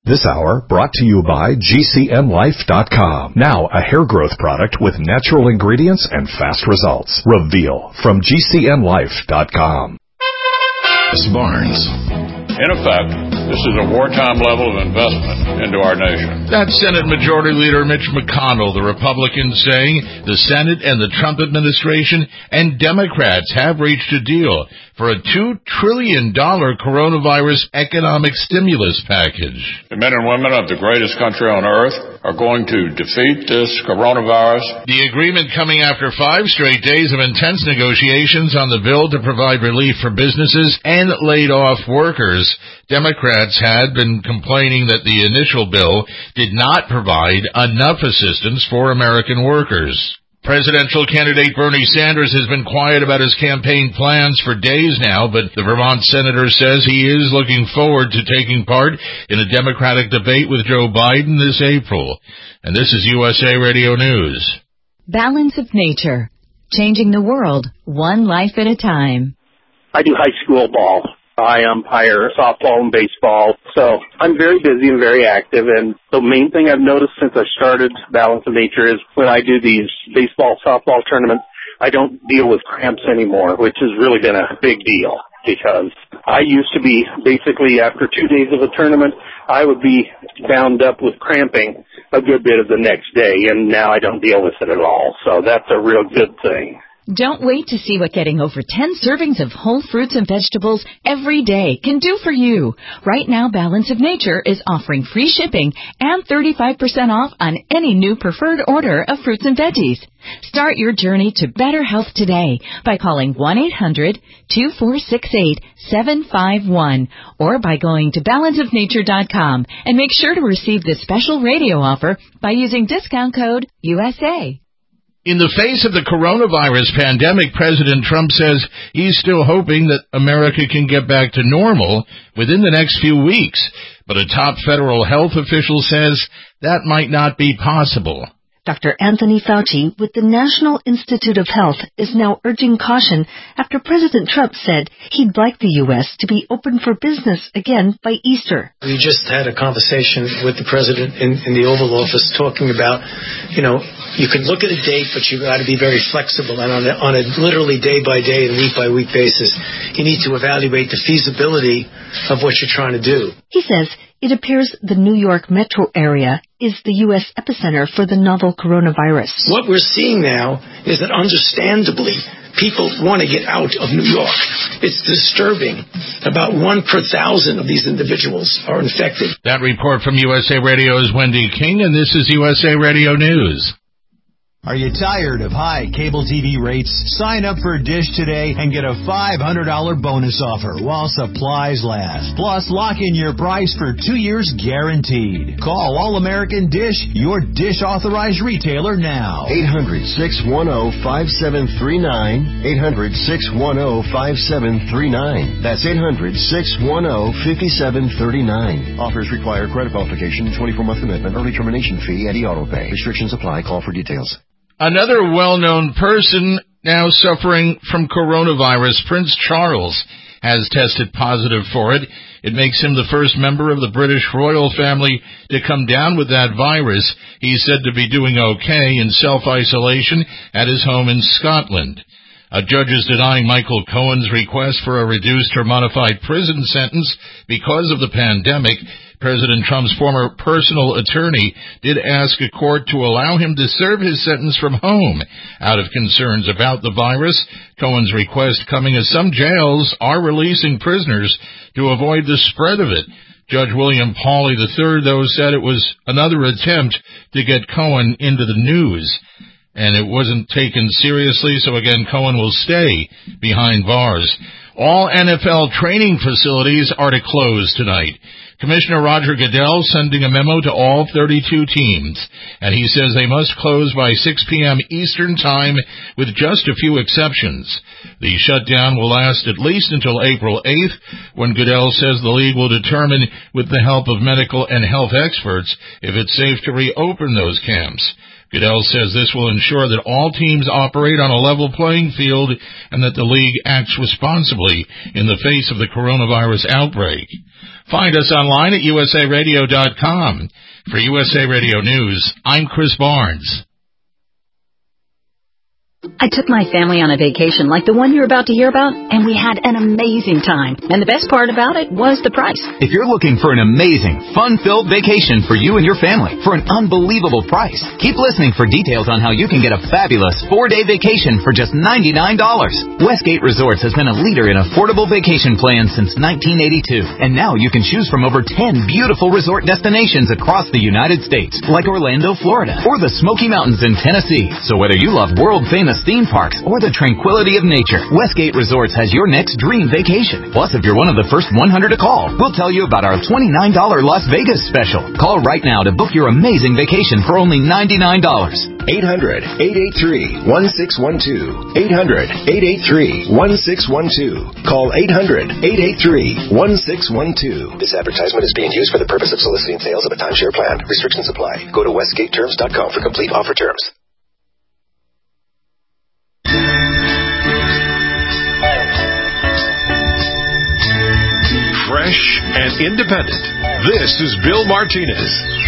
This hour brought to you by GCNlife.com. Now a hair growth product with natural ingredients and fast results. Reveal from GCNlife.com. Barnes. In effect, this is a wartime level of investment into our nation. That's Senate Majority Leader Mitch McConnell, the Republican, saying the Senate and the Trump administration and Democrats have reached a deal for a $2 trillion coronavirus economic stimulus package. The men and women of the greatest country on earth are going to defeat this coronavirus. The agreement coming after 5 straight days of intense negotiations on the bill to provide relief for businesses and laid-off workers. Democrats had been complaining that the initial bill did not provide enough assistance for American workers. Presidential candidate Bernie Sanders has been quiet about his campaign plans for days now, but the Vermont senator says he is looking forward to taking part in a Democratic debate with Joe Biden this April. And this is USA Radio News. Balance of Nature, changing the world one life at a time. I do high school ball. I umpire softball and baseball, so I'm very busy and very active, and the main thing I've noticed since I started Balance of Nature is when I do these baseball, softball tournaments, I don't deal with cramps anymore, which has really been a big deal, because I used to be basically after 2 days of a tournament, I would be bound up with cramping a good bit of the next day, and now I don't deal with it at all, so that's a real good thing. Don't wait to see what getting over 10 servings of whole fruits and vegetables every day can do for you. Right now, Balance of Nature is offering free shipping and 35% off on any new preferred order of fruits and veggies. Start your journey to better health today by calling 1-800-2468-751 or by going to balanceofnature.com and make sure to receive this special radio offer by using discount code USA. In the face of the coronavirus pandemic, President Trump says he's still hoping that America can get back to normal within the next few weeks. But a top federal health official says that might not be possible. Dr. Anthony Fauci with the National Institute of Health is now urging caution after President Trump said he'd like the U.S. to be open for business again by Easter. We just had a conversation with the president in the Oval Office talking about, you can look at a date, but you've got to be very flexible. And on a literally day-by-day and week-by-week basis, you need to evaluate the feasibility of what you're trying to do. He says it appears the New York metro area is the U.S. epicenter for the novel coronavirus. What we're seeing now is that, understandably, people want to get out of New York. It's disturbing. About 1 per 1,000 of these individuals are infected. That report from USA Radio's Wendy King, and this is USA Radio News. Are you tired of high cable TV rates? Sign up for Dish today and get a $500 bonus offer while supplies last. Plus, lock in your price for 2 years guaranteed. Call All American Dish, your Dish authorized retailer now. 800-610-5739. 800-610-5739. That's 800-610-5739. Offers require credit qualification, 24-month commitment, early termination fee, and auto pay. Restrictions apply. Call for details. Another well-known person now suffering from coronavirus, Prince Charles, has tested positive for it. It makes him the first member of the British royal family to come down with that virus. He's said to be doing okay in self-isolation at his home in Scotland. A judge is denying Michael Cohen's request for a reduced or modified prison sentence because of the pandemic. President Trump's former personal attorney did ask a court to allow him to serve his sentence from home out of concerns about the virus. Cohen's request coming as some jails are releasing prisoners to avoid the spread of it. Judge William Pauley III, though, said it was another attempt to get Cohen into the news, and it wasn't taken seriously, so again, Cohen will stay behind bars. All NFL training facilities are to close tonight. Commissioner Roger Goodell sending a memo to all 32 teams, and he says they must close by 6 p.m. Eastern Time with just a few exceptions. The shutdown will last at least until April 8th, when Goodell says the league will determine, with the help of medical and health experts, if it's safe to reopen those camps. Goodell says this will ensure that all teams operate on a level playing field and that the league acts responsibly in the face of the coronavirus outbreak. Find us online at usaradio.com. For USA Radio News, I'm Chris Barnes. I took my family on a vacation like the one you're about to hear about, and we had an amazing time. And the best part about it was the price. If you're looking for an amazing, fun-filled vacation for you and your family for an unbelievable price, keep listening for details on how you can get a fabulous 4-day vacation for just $99. Westgate Resorts has been a leader in affordable vacation plans since 1982, and now you can choose from over 10 beautiful resort destinations across the United States, like Orlando, Florida, or the Smoky Mountains in Tennessee. So whether you love world-famous theme parks or the tranquility of nature, Westgate Resorts has your next dream vacation. Plus, if you're one of the first 100 to call, we'll tell you about our $29 Las Vegas special. Call right now to book your amazing vacation for only $99. 800-883-1612. 800-883-1612. Call 800-883-1612. This advertisement is being used for the purpose of soliciting sales of a timeshare plan. Restrictions apply. Go to westgateterms.com for complete offer terms. Fresh and independent. This is Bill Martinez.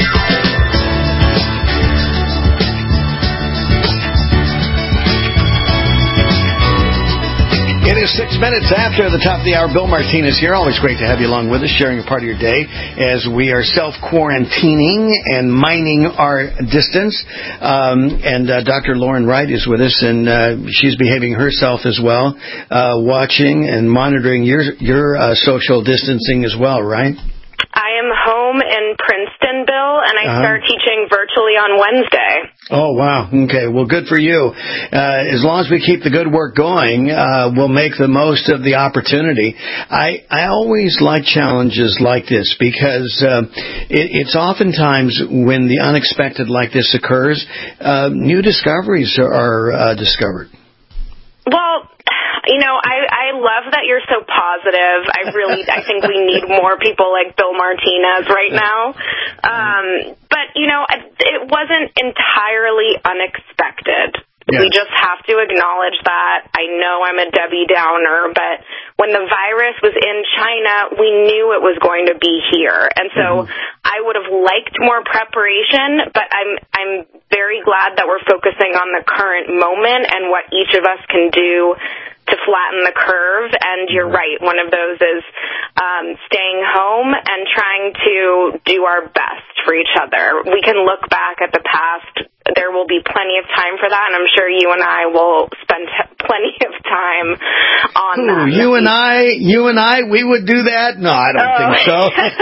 It is 6 minutes after the top of the hour. Bill Martinez here. Always great to have you along with us, sharing a part of your day as we are self-quarantining and mining our distance. And Dr. Lauren Wright is with us, and she's behaving herself as well, watching and monitoring your social distancing as well, right? I am home in Princeton, Bill, and I start teaching virtually on Wednesday. Oh, wow. Okay. Well, good for you. As long as we keep the good work going, we'll make the most of the opportunity. I always like challenges like this because it's oftentimes when the unexpected like this occurs, new discoveries are discovered. Well, you know, I love that you're so positive. I think we need more people like Bill Martinez right now. But, you know, it wasn't entirely unexpected. Yes. We just have to acknowledge that. I know I'm a Debbie Downer, but when the virus was in China, we knew it was going to be here. And so I would have liked more preparation, but I'm very glad that we're focusing on the current moment and what each of us can do to flatten the curve. And you're right, one of those is staying home and trying to do our best for each other. We can look back at the past. There will be plenty of time for that, and I'm sure you and I will spend plenty of time on that. You and I, we would do that? No, I don't think so.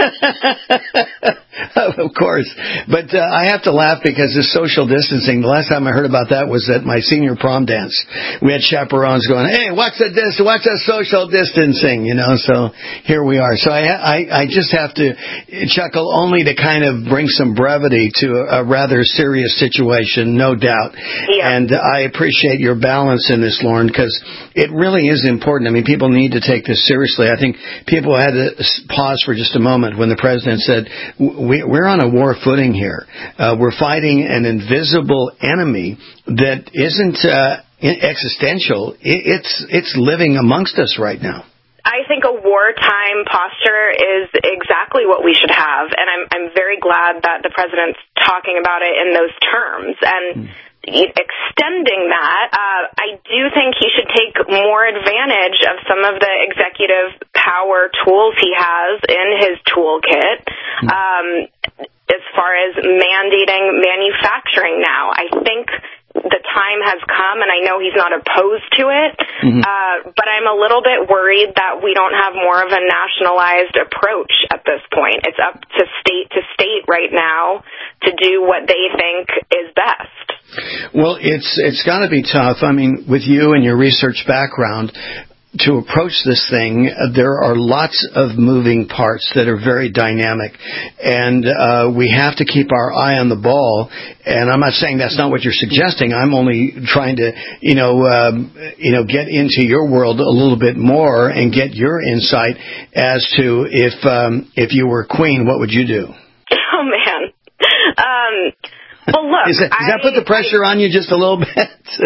Of course. But I have to laugh because this social distancing, the last time I heard about that was at my senior prom dance. We had chaperones going, hey, what's that social distancing? You know, so here we are. So I just have to chuckle only to kind of bring some brevity to a rather serious situation. No doubt. Yeah. And I appreciate your balance in this, Lauren, because it really is important. I mean, people need to take this seriously. I think people had to pause for just a moment when the president said, we're on a war footing here. We're fighting an invisible enemy that isn't existential. It's living amongst us right now. I think a wartime posture is exactly what we should have, and I'm very glad that the president's talking about it in those terms. And extending that, I do think he should take more advantage of some of the executive power tools he has in his toolkit. As far as mandating manufacturing now, I think the time has come, and I know he's not opposed to it, but I'm a little bit worried that we don't have more of a nationalized approach at this point. It's up to state right now to do what they think is best. Well, it's got to be tough. I mean, with you and your research background, to approach this thing, there are lots of moving parts that are very dynamic, and we have to keep our eye on the ball. And I'm not saying that's not what you're suggesting. I'm only trying to, get into your world a little bit more and get your insight as to if you were queen, what would you do? Oh man. Well, look, does that put the pressure on you just a little bit?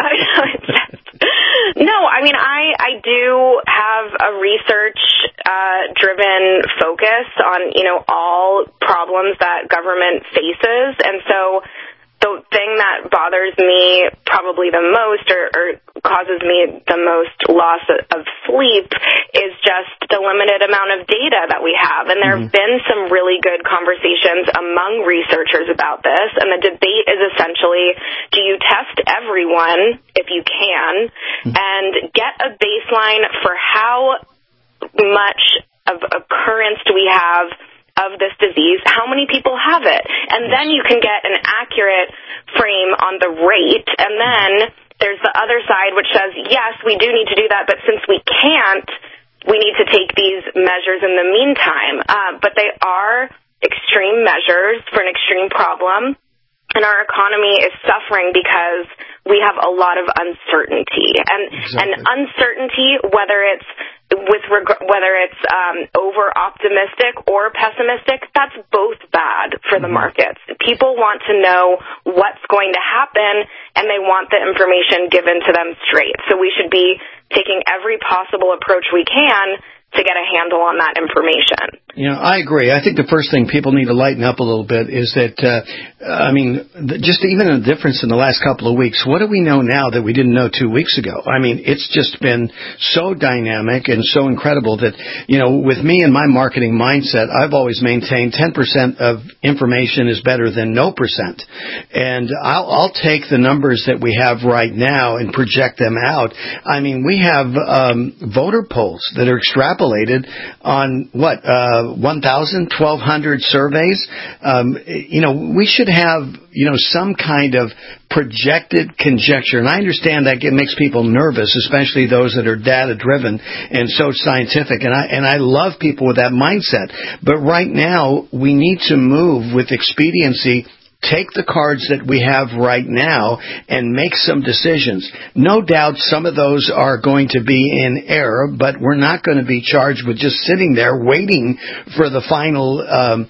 No, I mean, I do have a research-driven focus on, all problems that government faces. And so the thing that bothers me probably the most or causes me the most loss of sleep is just the limited amount of data that we have. And there have been some really good conversations among researchers about this. And the debate is essentially, do you test everyone if you can and get a baseline for how much of occurrence do we have of this disease, how many people have it, and then you can get an accurate frame on the rate, and then there's the other side which says, yes, we do need to do that, but since we can't, we need to take these measures in the meantime. But they are extreme measures for an extreme problem, and our economy is suffering because we have a lot of uncertainty, and uncertainty, whether it's over optimistic or pessimistic, that's both bad for the markets. People want to know what's going to happen, and they want the information given to them straight. So we should be taking every possible approach we can to get a handle on that information. I agree. I think the first thing people need to lighten up a little bit is that, just even a difference in the last couple of weeks. What do we know now that we didn't know 2 weeks ago? I mean, it's just been so dynamic and so incredible that, with me and my marketing mindset, I've always maintained 10% of information is better than no percent. And I'll take the numbers that we have right now and project them out. I mean, we have voter polls that are extrapolated on 1,000, 1,200 surveys. We should have, some kind of projected conjecture. And I understand that it makes people nervous, especially those that are data-driven and so scientific. And I love people with that mindset. But right now, we need to move with expediency. Take the cards that we have right now and make some decisions. No doubt some of those are going to be in error, but we're not going to be charged with just sitting there waiting for the final,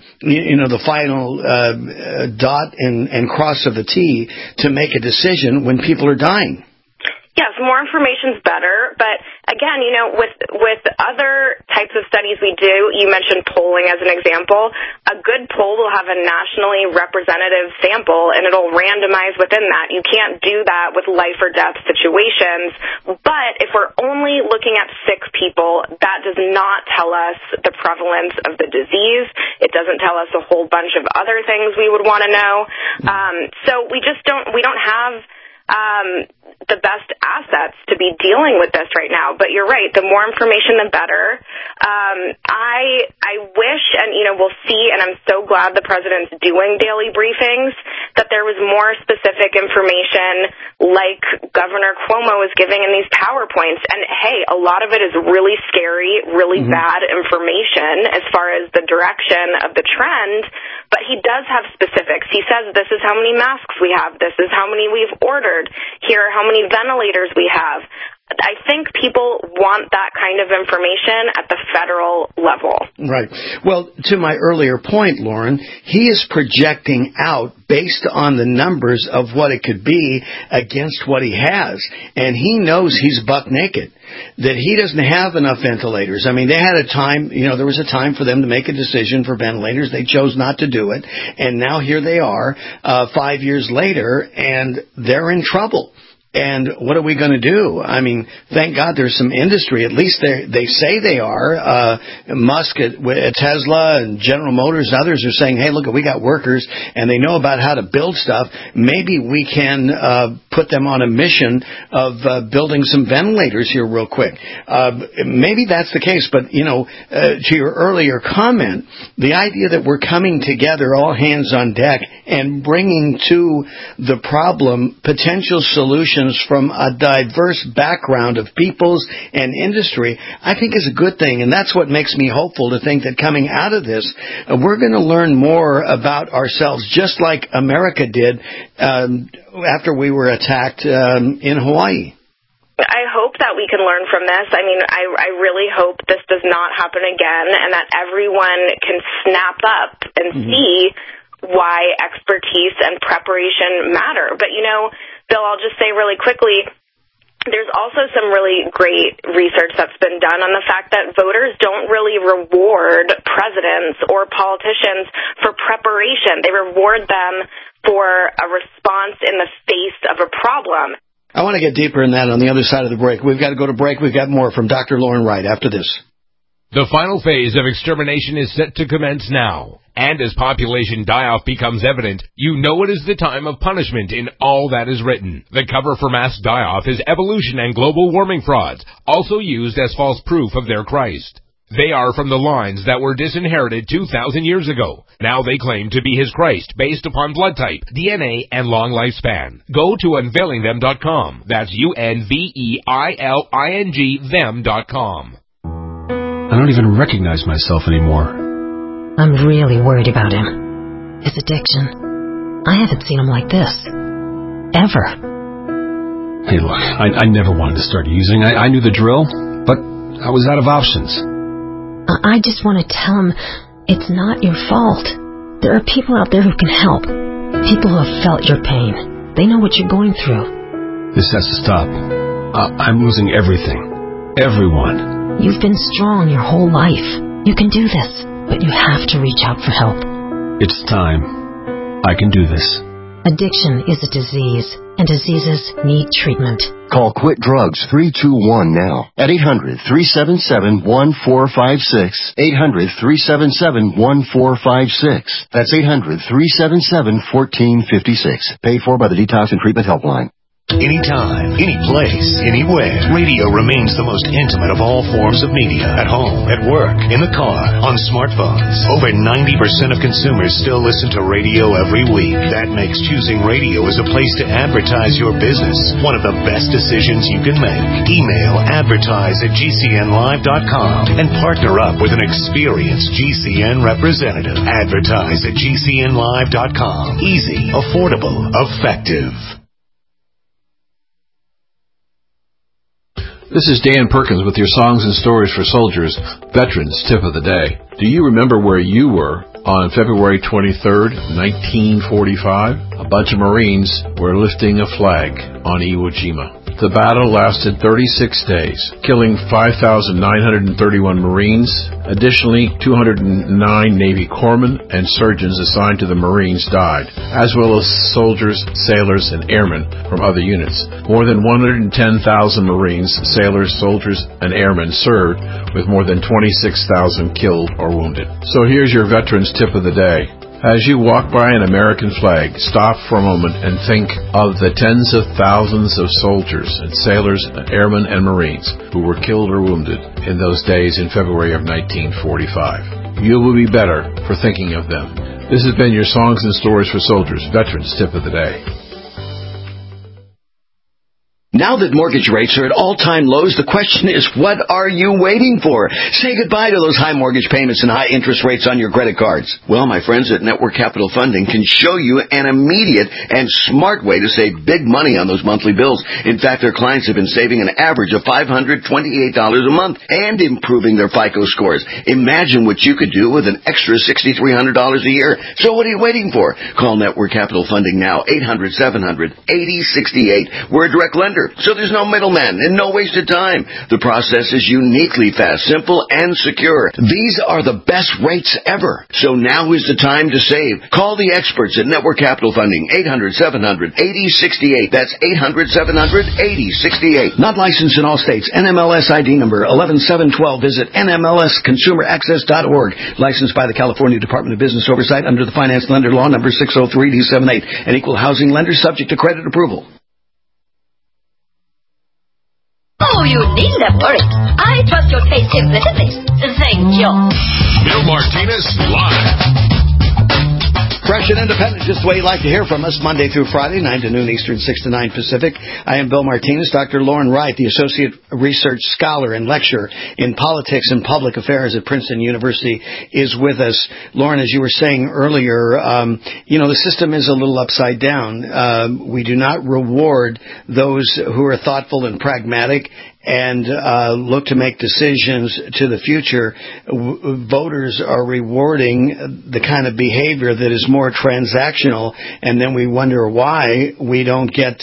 dot and cross of the T to make a decision when people are dying. Yes, more information's better, but again, with other types of studies we do, you mentioned polling as an example. A good poll will have a nationally representative sample, and it'll randomize within that. You can't do that with life or death situations, but if we're only looking at sick people, that does not tell us the prevalence of the disease. It doesn't tell us a whole bunch of other things we would want to know. So we don't have the best assets to be dealing with this right now. But you're right, the more information, the better. I wish, and we'll see, and I'm so glad the president's doing daily briefings, that there was more specific information like Governor Cuomo is giving in these PowerPoints. And hey, a lot of it is really scary, really bad information as far as the direction of the trend, but he does have specifics. He says, this is how many masks we have, this is how many we've ordered, here are how many ventilators we have. I think people want that kind of information at the federal level. Right. Well, to my earlier point, Lauren, he is projecting out based on the numbers of what it could be against what he has. And he knows he's buck naked, that he doesn't have enough ventilators. I mean, they had a time, there was a time for them to make a decision for ventilators. They chose not to do it. And now here they are 5 years later, and they're in trouble. And what are we going to do? I mean, thank God there's some industry. At least they say they are. Musk at Tesla and General Motors and others are saying, hey, look, we got workers and they know about how to build stuff. Maybe we can put them on a mission of building some ventilators here real quick. Maybe that's the case. But, to your earlier comment, the idea that we're coming together, all hands on deck, and bringing to the problem potential solutions from a diverse background of peoples and industry, I think is a good thing. And that's what makes me hopeful to think that coming out of this, we're going to learn more about ourselves, just like America did after we were attacked in Hawaii. I hope that we can learn from this. I mean, I really hope this does not happen again and that everyone can snap up and see why expertise and preparation matter. But, Bill, I'll just say really quickly, there's also some really great research that's been done on the fact that voters don't really reward presidents or politicians for preparation. They reward them for a response in the face of a problem. I want to get deeper in that on the other side of the break. We've got to go to break. We've got more from Dr. Lauren Wright after this. The final phase of extermination is set to commence now. And as population die-off becomes evident, you know it is the time of punishment in all that is written. The cover for mass die-off is evolution and global warming frauds, also used as false proof of their Christ. They are from the lines that were disinherited 2,000 years ago. Now they claim to be his Christ based upon blood type, DNA, and long lifespan. Go to unveilingthem.com. That's UNVEILING them.com. I don't even recognize myself anymore. I'm really worried about him. His addiction. I haven't seen him like this. Ever. Hey, look, I never wanted to start using. I knew the drill, but I was out of options. I just want to tell him it's not your fault. There are people out there who can help. People who have felt your pain. They know what you're going through. This has to stop. I'm losing everything. Everyone. You've been strong your whole life. You can do this, but you have to reach out for help. It's time. I can do this. Addiction is a disease, and diseases need treatment. Call Quit Drugs 321 now at 800-377-1456. 800-377-1456. That's 800-377-1456. Paid for by the Detox and Treatment Helpline. Anytime, any place, anywhere. Radio remains the most intimate of all forms of media. At home, at work, in the car, on smartphones. Over 90% of consumers still listen to radio every week. That makes choosing radio as a place to advertise your business one of the best decisions you can make. Email advertise@gcnlive.com and partner up with an experienced GCN representative. Advertise@gcnlive.com. Easy, affordable, effective. This is Dan Perkins with your Songs and Stories for Soldiers, Veterans Tip of the Day. Do you remember where you were on February 23rd, 1945? A bunch of Marines were lifting a flag on Iwo Jima. The battle lasted 36 days, killing 5,931 Marines. Additionally, 209 Navy corpsmen and surgeons assigned to the Marines died, as well as soldiers, sailors, and airmen from other units. More than 110,000 Marines, sailors, soldiers, and airmen served, with more than 26,000 killed or wounded. So here's your Veterans Tip of the Day. As you walk by an American flag, stop for a moment and think of the tens of thousands of soldiers and sailors, airmen, and Marines who were killed or wounded in those days in February of 1945. You will be better for thinking of them. This has been your Songs and Stories for Soldiers, Veterans Tip of the Day. Now that mortgage rates are at all-time lows, the question is, what are you waiting for? Say goodbye to those high mortgage payments and high interest rates on your credit cards. Well, my friends at Network Capital Funding can show you an immediate and smart way to save big money on those monthly bills. In fact, their clients have been saving an average of $528 a month and improving their FICO scores. Imagine what you could do with an extra $6,300 a year. So what are you waiting for? Call Network Capital Funding now, 800-700-8068. We're a direct lender, so there's no middleman and no wasted time. The process is uniquely fast, simple, and secure. These are the best rates ever. So now is the time to save. Call the experts at Network Capital Funding, 800-700-8068. That's 800-700-8068. Not licensed in all states. NMLS ID number 11712. Visit NMLSconsumeraccess.org. Licensed by the California Department of Business Oversight under the Finance Lender Law number 603D78. An equal housing lender subject to credit approval. Oh, you needn't have worried. I trust your taste implicitly. Thank you. Bill Martinez live. Fresh and independent, just the way you like to hear from us, Monday through Friday, 9 to noon Eastern, 6 to 9 Pacific. I am Bill Martinez. Dr. Lauren Wright, the Associate Research Scholar and Lecturer in Politics and Public Affairs at Princeton University, is with us. Lauren, as you were saying earlier, the system is a little upside down. We do not reward those who are thoughtful and pragmatic and look to make decisions to the future, voters are rewarding the kind of behavior that is more transactional, and then we wonder why we don't get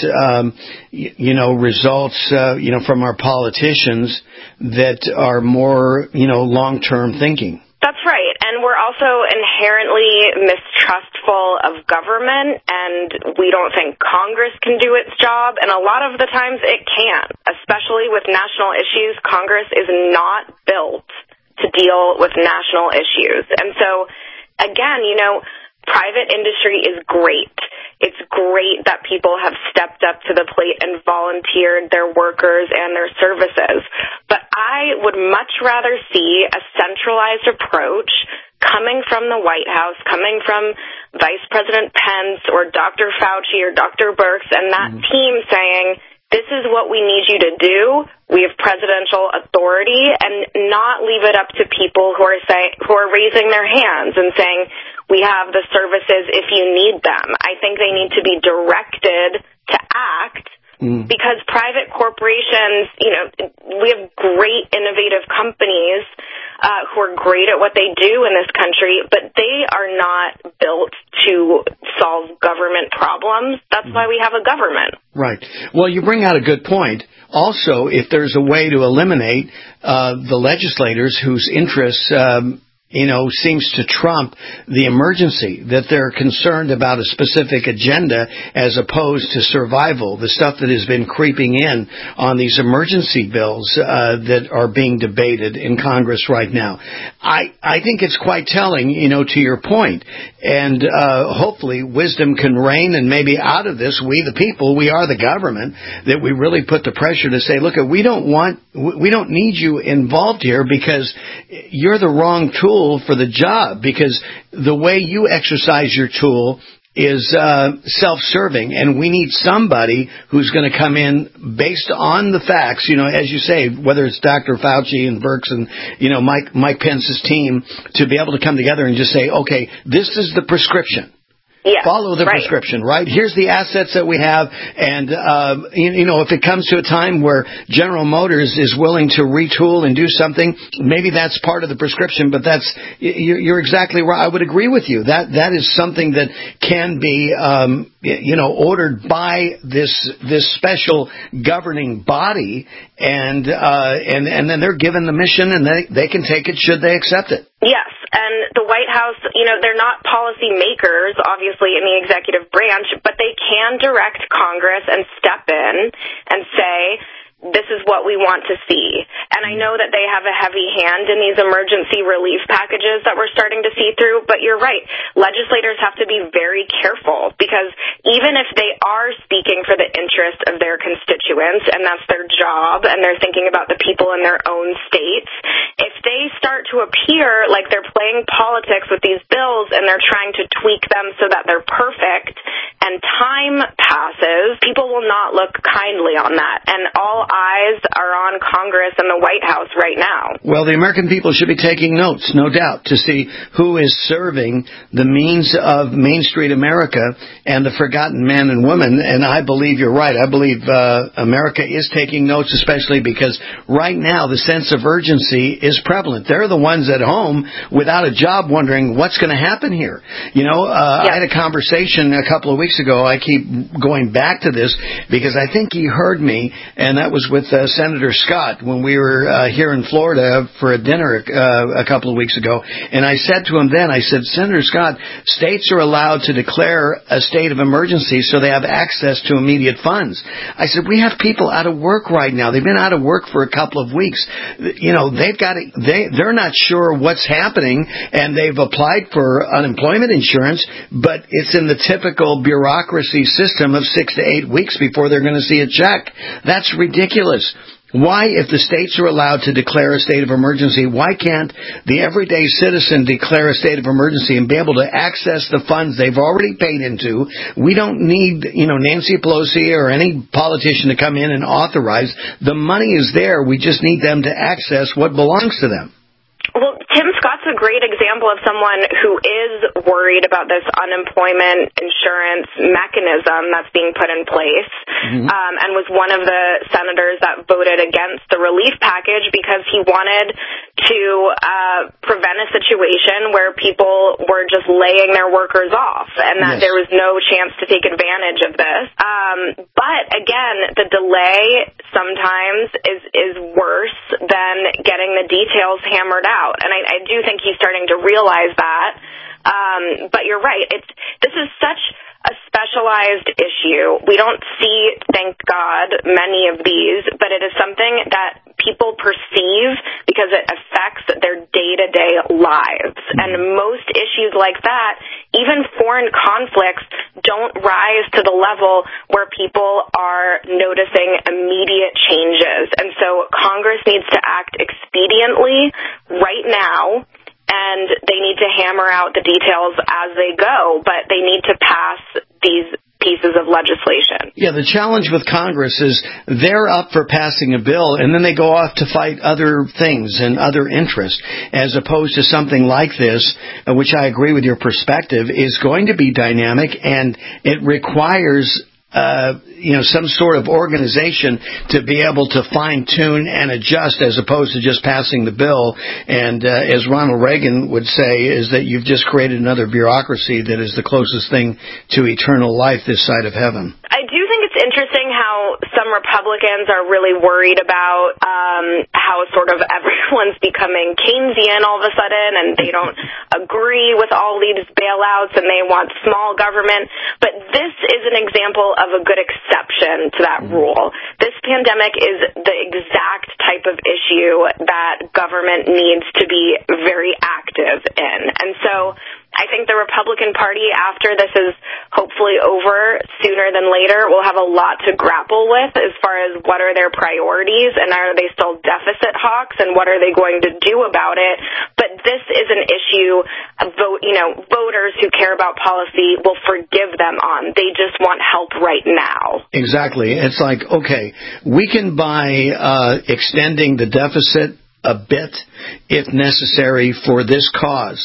results from our politicians that are more long-term thinking. That's right. And we're also inherently mistrustful of government, and we don't think Congress can do its job. And a lot of the times it can't, especially with national issues. Congress is not built to deal with national issues. And so, again, private industry is great. It's great that people have stepped up to the plate and volunteered their workers and their services. But I would much rather see a centralized approach coming from the White House, coming from Vice President Pence or Dr. Fauci or Dr. Birx and that team saying, this is what we need you to do. We have presidential authority, and not leave it up to people who are raising their hands and saying, we have the services if you need them. I think they need to be directed to act because private corporations, we have great innovative companies who are great at what they do in this country, but they are not built to solve government problems. That's why we have a government. Right. Well, you bring out a good point. Also, if there's a way to eliminate the legislators whose interests seems to trump the emergency, that they're concerned about a specific agenda as opposed to survival, the stuff that has been creeping in on these emergency bills that are being debated in Congress right now. I think it's quite telling, to your point. And hopefully wisdom can reign, and maybe out of this, we the people, we are the government, that we really put the pressure to say, look, we don't need you involved here because you're the wrong tool for the job, because the way you exercise your tool is self-serving, and we need somebody who's going to come in based on the facts, as you say, whether it's Dr. Fauci and Birx and, Mike Pence's team, to be able to come together and just say, okay, this is the prescription. Yeah, follow the prescription, right? Here's the assets that we have, and if it comes to a time where General Motors is willing to retool and do something, maybe that's part of the prescription. But you're exactly right. I would agree with you. That is something that can be ordered by this special governing body, and then they're given the mission, and they can take it should they accept it. Yes, and the White House, they're not policy makers, obviously, in the executive branch, but they can direct Congress and step in and say, this is what we want to see. And I know that they have a heavy hand in these emergency relief packages that we're starting to see through, but you're right. Legislators have to be very careful, because even if they are speaking for the interest of their constituents, and that's their job, and they're thinking about the people in their own states, if they start to appear like they're playing politics with these bills and they're trying to tweak them so that they're perfect, and time passes, people will not look kindly on that. And all eyes are on Congress and the White House right now. Well, the American people should be taking notes, no doubt, to see who is serving the means of Main Street America and the forgotten man and woman. And I believe you're right. I believe America is taking notes, especially because right now the sense of urgency is prevalent. They're the ones at home without a job wondering what's going to happen here. I had a conversation a couple of weeks ago. I keep going back to this because I think he heard me, and that was with Senator Scott when we were here in Florida for a dinner a couple of weeks ago. And I said to him then, Senator Scott, states are allowed to declare a state of emergency so they have access to immediate funds. I said, we have people out of work right now. They've been out of work for a couple of weeks. They're not sure what's happening, and they've applied for unemployment insurance, but it's in the typical bureaucracy system of 6 to 8 weeks before they're going to see a check. That's ridiculous. Why, if the states are allowed to declare a state of emergency, why can't the everyday citizen declare a state of emergency and be able to access the funds they've already paid into? We don't need, Nancy Pelosi or any politician to come in and authorize. The money is there. We just need them to access what belongs to them. Well, Tim Scott's a great great example of someone who is worried about this unemployment insurance mechanism that's being put in place, and was one of the senators that voted against the relief package because he wanted to prevent a situation where people were just laying their workers off and that there was no chance to take advantage of this. But again, the delay sometimes is worse than getting the details hammered out. And I do think he's starting to realize that. But you're right. This is such a specialized issue. We don't see, thank God, many of these, but it is something that people perceive because it affects their day-to-day lives. And most issues like that, even foreign conflicts, don't rise to the level where people are noticing immediate changes. And so Congress needs to act expediently right now, and they need to hammer out the details as they go, but they need to pass these pieces of legislation. Yeah, the challenge with Congress is they're up for passing a bill, and then they go off to fight other things and other interests, as opposed to something like this, which I agree with your perspective, is going to be dynamic, and it requires some sort of organization to be able to fine-tune and adjust as opposed to just passing the bill. And as Ronald Reagan would say, is that you've just created another bureaucracy that is the closest thing to eternal life this side of heaven. I do think it's interesting how some Republicans are really worried about how sort of everyone's becoming Keynesian all of a sudden, and they don't agree with all these bailouts, and they want small government. But this is an example of a good exception to that rule. This pandemic is the exact type of issue that government needs to be very active in. And so I think the Republican Party, after this is hopefully over sooner than later, will have a lot to grapple with as far as what are their priorities and are they still deficit hawks and what are they going to do about it. But this is an issue voters who care about policy will forgive them on. They just want help right now. Exactly. It's like, okay, we can by extending the deficit a bit, if necessary, for this cause.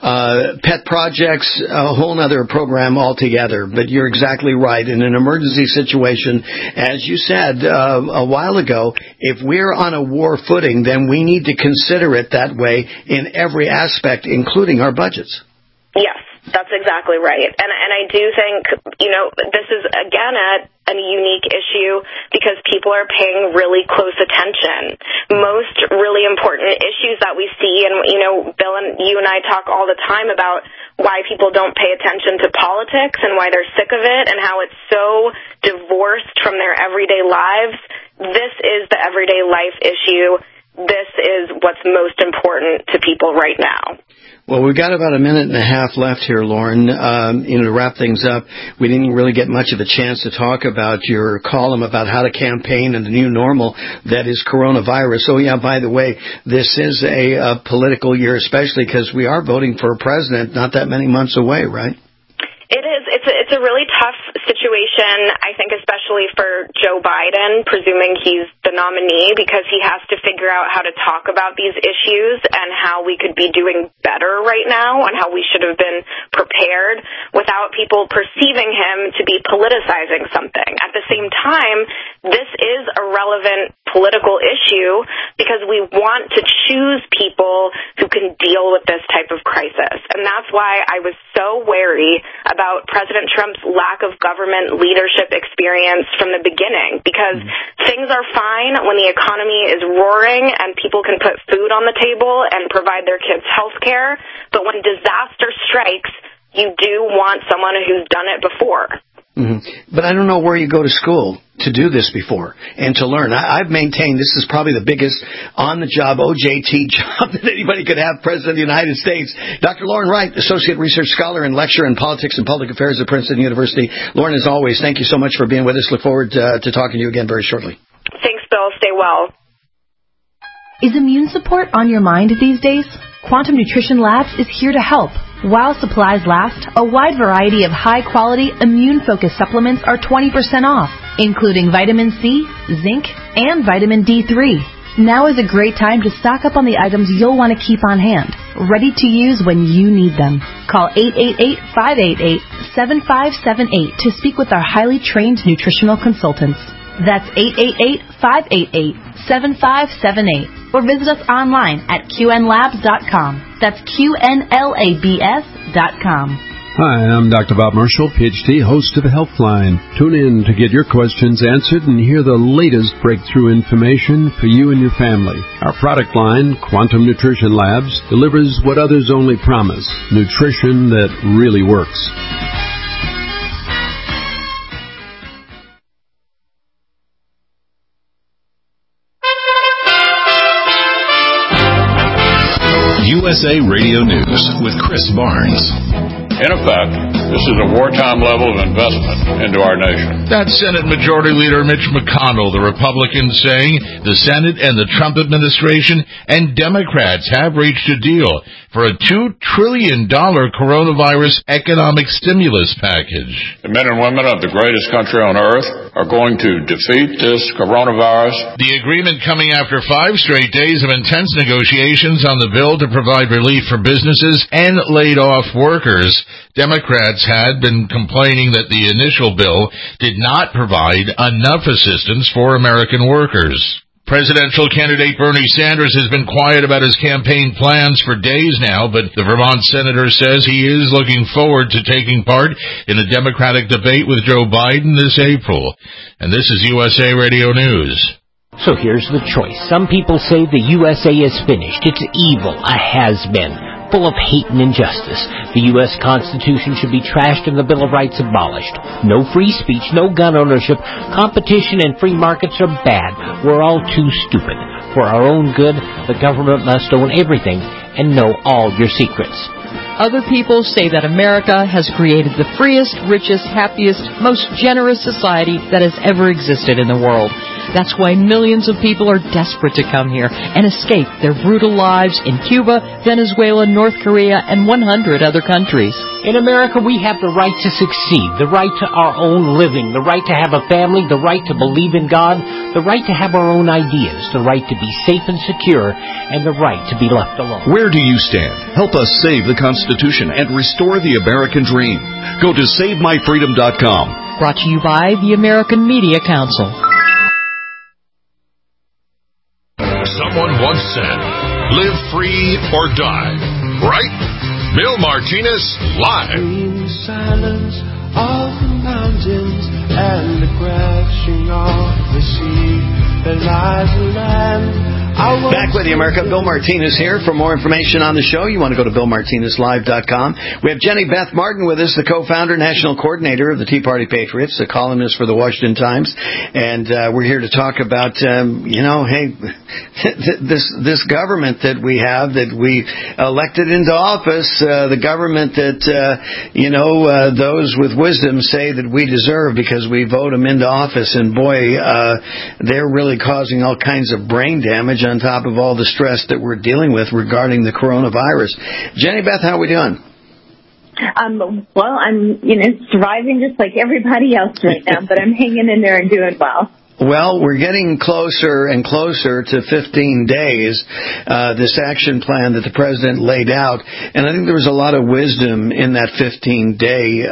Pet projects, a whole other program altogether, but you're exactly right. In an emergency situation, as you said a while ago, if we're on a war footing, then we need to consider it that way in every aspect, including our budgets. Yes, that's exactly right. And I do think, this is, again, a unique issue because people are paying really close attention. Most really important issues that we see, and, Bill and you and I talk all the time about why people don't pay attention to politics and why they're sick of it and how it's so divorced from their everyday lives. This is the everyday life issue. This is what's most important to people right now. Well, we've got about a minute and a half left here, Lauren. To wrap things up, we didn't really get much of a chance to talk about your column about how to campaign in the new normal that is coronavirus. Oh, yeah, by the way, this is a political year, especially because we are voting for a president not that many months away, right? It is. It's a really tough situation, I think, especially for Joe Biden, presuming he's the nominee, because he has to figure out how to talk about these issues and how we could be doing better right now and how we should have been prepared without people perceiving him to be politicizing something. At the same time, this is a relevant political issue because we want to choose people who can deal with this type of crisis. And that's why I was so wary about President Trump's lack of government leadership experience from the beginning, because things are fine when the economy is roaring and people can put food on the table and provide their kids health care. But when disaster strikes, you do want someone who's done it before. Mm-hmm. But I don't know where you go to school to do this before and to learn. I've maintained this is probably the biggest on-the-job OJT job that anybody could have, President of the United States. Dr. Lauren Wright, Associate Research Scholar and Lecturer in Politics and Public Affairs at Princeton University. Lauren, as always, thank you so much for being with us. Look forward to talking to you again very shortly. Thanks, Bill. Stay well. Is immune support on your mind these days? Quantum Nutrition Labs is here to help. While supplies last, a wide variety of high-quality, immune-focused supplements are 20% off, including vitamin C, zinc, and vitamin D3. Now is a great time to stock up on the items you'll want to keep on hand. ready to use when you need them. Call 888-588-7578 to speak with our highly trained nutritional consultants. That's 888-588-7578. Or visit us online at qnlabs.com. That's qnlabs.com. Hi, I'm Dr. Bob Marshall, PhD, host of Healthline. Tune in to get your questions answered and hear the latest breakthrough information for you and your family. Our product line, Quantum Nutrition Labs, delivers what others only promise, nutrition that really works. USA Radio News with Chris Barnes. In effect, this is a wartime level of investment into our nation. That's Senate Majority Leader Mitch McConnell, the Republican, saying the Senate and the Trump administration and Democrats have reached a deal for a $2 trillion coronavirus economic stimulus package. The men and women of the greatest country on earth are going to defeat this coronavirus. The agreement coming after 5 straight days of intense negotiations on the bill to provide relief for businesses and laid-off workers. Democrats had been complaining that the initial bill did not provide enough assistance for American workers. Presidential candidate Bernie Sanders has been quiet about his campaign plans for days now, but the Vermont senator says he is looking forward to taking part in a Democratic debate with Joe Biden this April. And this is USA Radio News. So here's the choice. Some people say the USA is finished. It's evil, a has-been, full of hate and injustice. The U.S. Constitution should be trashed and the Bill of Rights abolished. No free speech, no gun ownership. Competition and free markets are bad. We're all too stupid. For our own good, the government must own everything and know all your secrets. Other people say that America has created the freest, richest, happiest, most generous society that has ever existed in the world. That's why millions of people are desperate to come here and escape their brutal lives in Cuba, Venezuela, North Korea, and 100 other countries. In America, we have the right to succeed, the right to our own living, the right to have a family, the right to believe in God, the right to have our own ideas, the right to be safe and secure, and the right to be left alone. Where do you stand? Help us save the Constitution and restore the American dream. Go to SaveMyFreedom.com. Brought to you by the American Media Council. Someone once said, live free or die, right? Bill Martinez, live. In the silence of the mountains and the crashing of the sea, there lies a land. Back with you, America. Bill Martinez here. For more information on the show, you want to go to BillMartinezLive.com. We have Jenny Beth Martin with us, the co-founder, national coordinator of the Tea Party Patriots, a columnist for the Washington Times, and we're here to talk about, this government that we have, that we elected into office, the government that, those with wisdom say that we deserve because we vote them into office, and boy, they're really causing all kinds of brain damage on top of all the stress that we're dealing with regarding the coronavirus. Jenny Beth, how are we doing? Well, I'm, surviving just like everybody else right now, but I'm hanging in there and doing well. Well, we're getting closer and closer to 15 days, this action plan that the president laid out. And I think there was a lot of wisdom in that 15-day,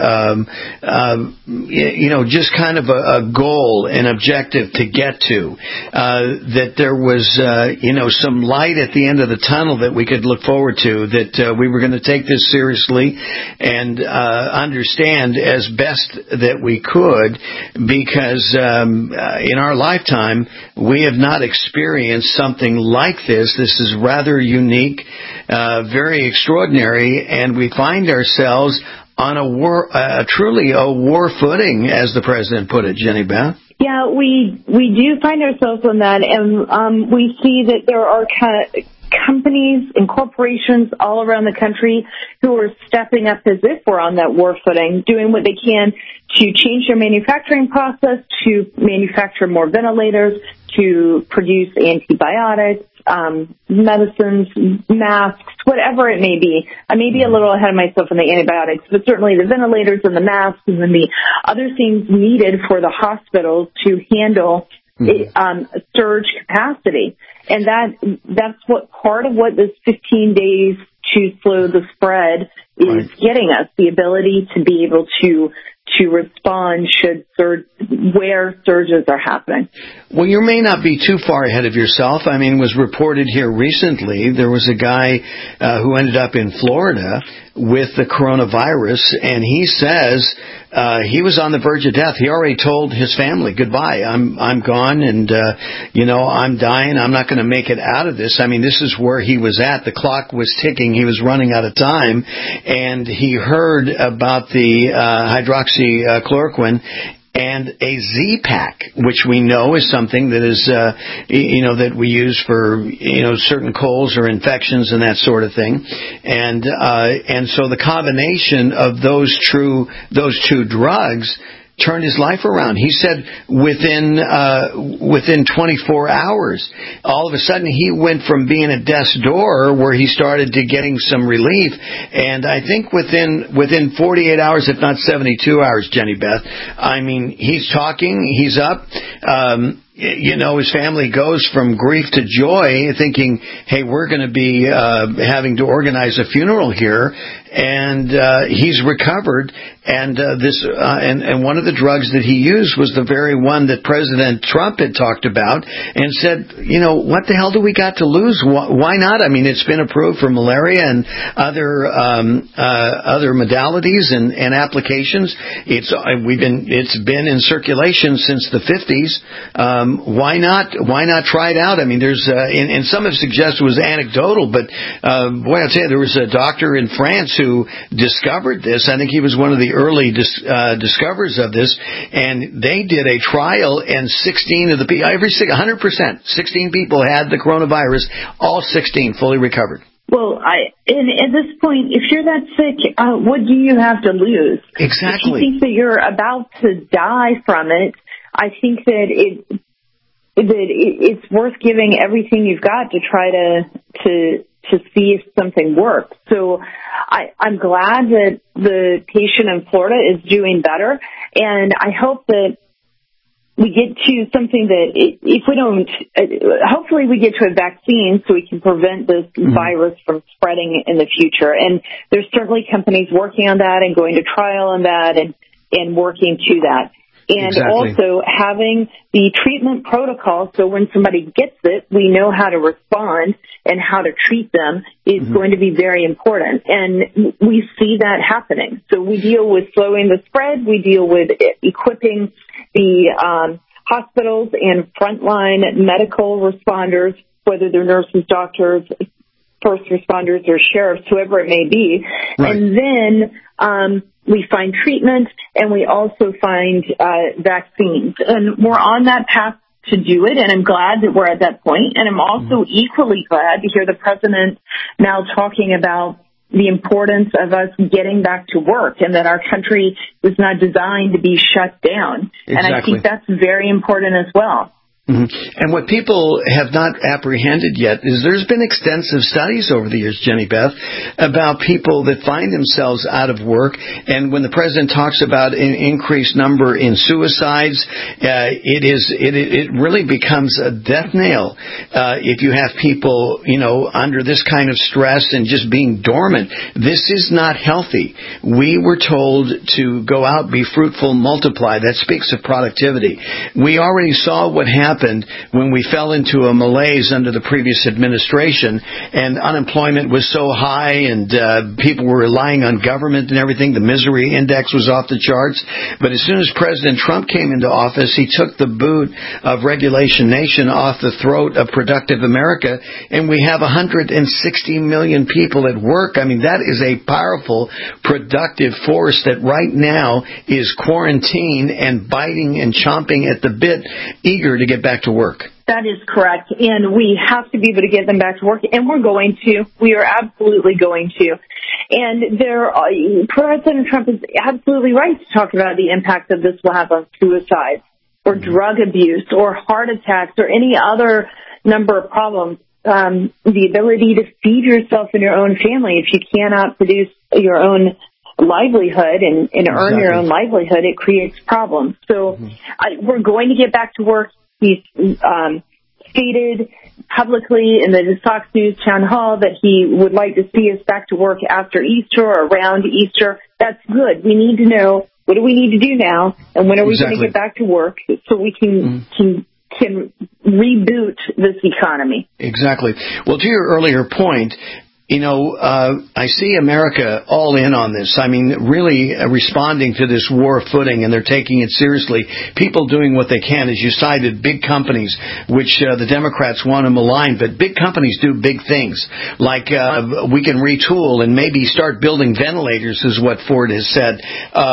just kind of a goal, an objective to get to. That there was, some light at the end of the tunnel that we could look forward to, that we were going to take this seriously and understand as best that we could, because in our lifetime, we have not experienced something like this. This is rather unique, very extraordinary, and we find ourselves on truly a war footing, as the president put it. Jenny Beth? Yeah, we do find ourselves on that, and we see that there are companies and corporations all around the country who are stepping up as if we're on that war footing, doing what they can to change their manufacturing process, to manufacture more ventilators, to produce antibiotics, medicines, masks, whatever it may be. I may be a little ahead of myself on the antibiotics, but certainly the ventilators and the masks and then the other things needed for the hospitals to handle surge capacity. And that's what part of what this 15 days to slow the spread is getting us, the ability to be able to respond where surges are happening. Well, you may not be too far ahead of yourself. I mean, it was reported here recently, there was a guy who ended up in Florida with the coronavirus, and he says he was on the verge of death. He already told his family, goodbye, I'm gone, and, I'm dying. I'm not going to make it out of this. I mean, this is where he was at. The clock was ticking. He was running out of time, and he heard about the hydroxychloroquine and a Z-Pack, which we know is something that is, that we use for, certain colds or infections and that sort of thing. And so the combination of those two drugs turned his life around. He said within 24 hours, all of a sudden he went from being at death's door where he started to getting some relief. And I think within 48 hours, if not 72 hours, Jenny Beth, I mean, he's talking, he's up. His family goes from grief to joy, thinking, hey, we're going to be having to organize a funeral here. And he's recovered. And and one of the drugs that he used was the very one that President Trump had talked about and said, what the hell do we got to lose? Why not? I mean, it's been approved for malaria and other modalities and applications. It's been in circulation since the 50s. Why not try it out? I mean, there's and some have suggested it was anecdotal, but boy, I'll tell you, there was a doctor in France who discovered this. I think he was one of the early discoverers of this, and they did a trial, and 16 of the people, 100%, 16 people had the coronavirus, all 16 fully recovered. Well, at this point, if you're that sick, what do you have to lose? Exactly. If you think that you're about to die from it, I think that it's worth giving everything you've got to try to see if something works. So I'm glad that the patient in Florida is doing better, and I hope that we get to something that if we don't, hopefully we get to a vaccine so we can prevent this virus from spreading in the future. And there's certainly companies working on that and going to trial on that and working to that. And also having the treatment protocol so when somebody gets it, we know how to respond and how to treat them is going to be very important. And we see that happening. So we deal with slowing the spread. We deal with equipping the hospitals and frontline medical responders, whether they're nurses, doctors, first responders, or sheriffs, whoever it may be. Right. And then we find treatment, and we also find vaccines. And we're on that path to do it, and I'm glad that we're at that point. And I'm also equally glad to hear the president now talking about the importance of us getting back to work and that our country was not designed to be shut down. Exactly. And I think that's very important as well. And what people have not apprehended yet is there's been extensive studies over the years, Jenny Beth, about people that find themselves out of work. And when the president talks about an increased number in suicides, it really becomes a death nail if you have people, under this kind of stress and just being dormant. This is not healthy. We were told to go out, be fruitful, multiply. That speaks of productivity. We already saw what happened when we fell into a malaise under the previous administration and unemployment was so high and people were relying on government and everything. The misery index was off the charts. But as soon as President Trump came into office, he took the boot of Regulation Nation off the throat of productive America, and we have 160 million people at work. I mean, that is a powerful, productive force that right now is quarantined and biting and chomping at the bit, eager to get back to work. That is correct. And we have to be able to get them back to work. And we're going to. We are absolutely going to. And President Trump is absolutely right to talk about the impact that this will have on suicide or drug abuse or heart attacks or any other number of problems. The ability to feed yourself and your own family. If you cannot produce your own livelihood and earn your own livelihood, it creates problems. So we're going to get back to work. He's stated publicly in the Fox News town hall that he would like to see us back to work after Easter or around Easter. That's good. We need to know, what do we need to do now, and when are we going to get back to work so we can reboot this economy. Exactly. Well, to your earlier point, I see America all in on this. I mean, really responding to this war footing, and they're taking it seriously. People doing what they can, as you cited, big companies, which the Democrats want to malign, but big companies do big things. Like we can retool and maybe start building ventilators, is what Ford has said.